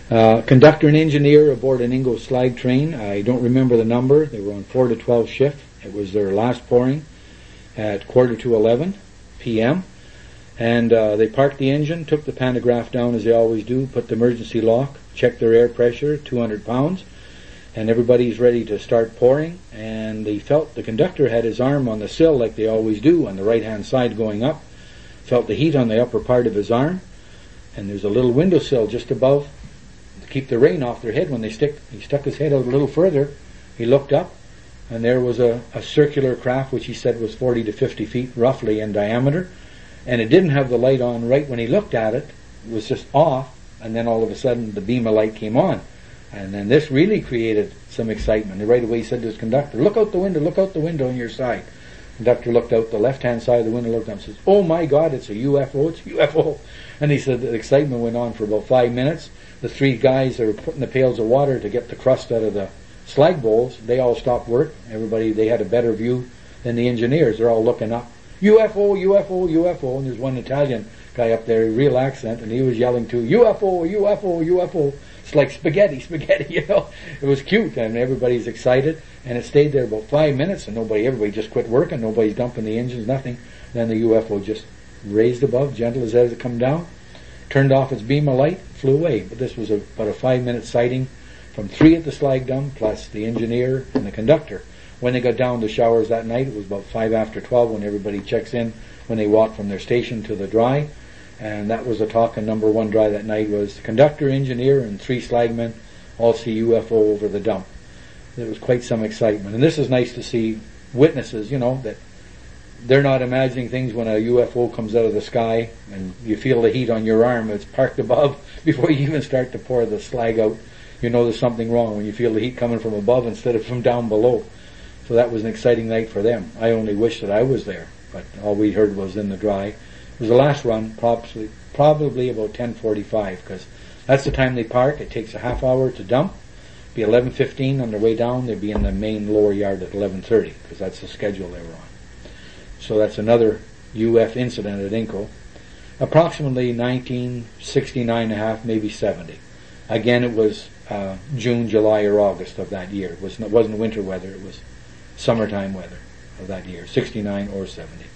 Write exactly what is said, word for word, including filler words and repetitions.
Uh, conductor and engineer aboard an Ingo slag train. I don't remember the number. They were on four to twelve shift. It was their last pouring at quarter to eleven p.m. And uh, they parked the engine, took the pantograph down as they always do, put the emergency lock, checked their air pressure, two hundred pounds, and everybody's ready to start pouring. And they felt the conductor had his arm on the sill like they always do on the right-hand side going up, felt the heat on the upper part of his arm, and there's a little windowsill just above to keep the rain off their head. When they stick, he stuck his head out a little further, he looked up, and there was a, a circular craft which he said was forty to fifty feet roughly in diameter, and it didn't have the light on right when he looked at it. It was just off, and then all of a sudden the beam of light came on. And then this really created some excitement. And right away he said to his conductor, "Look out the window, look out the window on your side." The conductor looked out the left-hand side of the window, looked up and says, "Oh my God, it's a U F O, it's a U F O." And he said the excitement went on for about five minutes. The three guys that were putting the pails of water to get the crust out of the slag bowls, they all stopped work. Everybody, they had a better view than the engineers. They're all looking up. U F O, U F O, U F O. And there's one Italian guy up there, real accent, and he was yelling too, U F O, U F O, U F O. It's like spaghetti, spaghetti, you know. It was cute, and everybody's excited. And it stayed there about five minutes, and nobody, everybody just quit working. Nobody's dumping the engines, nothing. Then the U F O just raised above, gentle as as it come down, turned off its beam of light, flew away. But this was a, about a five-minute sighting from three at the slag dump, plus the engineer and the conductor. When they got down to showers that night, it was about five after twelve when everybody checks in, when they walk from their station to the dry. And that was the talk on number one dry that night was conductor, engineer, and three slagmen all see U F O over the dump. There was quite some excitement. And this is nice to see witnesses, you know, that they're not imagining things when a U F O comes out of the sky and you feel the heat on your arm. It's parked above before you even start to pour the slag out. You know there's something wrong when you feel the heat coming from above instead of from down below. So that was an exciting night for them. I only wish that I was there, but all we heard was in the dry. It was the last run, probably, probably about ten forty-five, because that's the time they park. It takes a half hour to dump. It'd be eleven fifteen on their way down. They'd be in the main lower yard at eleven thirty, because that's the schedule they were on. So that's another U F incident at Inco. Approximately nineteen sixty-nine and a half, maybe seventy. Again, it was uh, June, July, or August of that year. It, was, it wasn't winter weather. It was summertime weather of that year, sixty-nine or seventy.